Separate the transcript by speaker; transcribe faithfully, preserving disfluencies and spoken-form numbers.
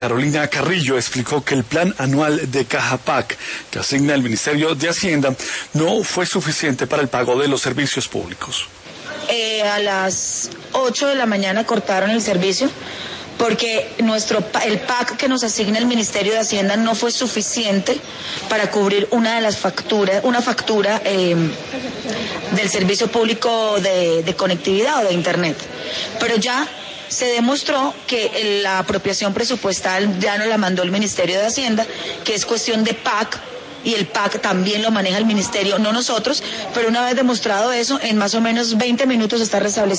Speaker 1: Carolina Carrillo explicó que el plan anual de Caja P A C que asigna el Ministerio de Hacienda no fue suficiente para el pago de los servicios públicos.
Speaker 2: Eh, a las ocho de la mañana cortaron el servicio porque nuestro el P A C que nos asigna el Ministerio de Hacienda no fue suficiente para cubrir una de las facturas, una factura eh, del servicio público de, de conectividad o de Internet. Pero ya se demostró que la apropiación presupuestal ya no la mandó el Ministerio de Hacienda, que es cuestión de P A C, y el P A C también lo maneja el Ministerio, no nosotros, pero una vez demostrado eso, en más o menos veinte minutos está restablecido.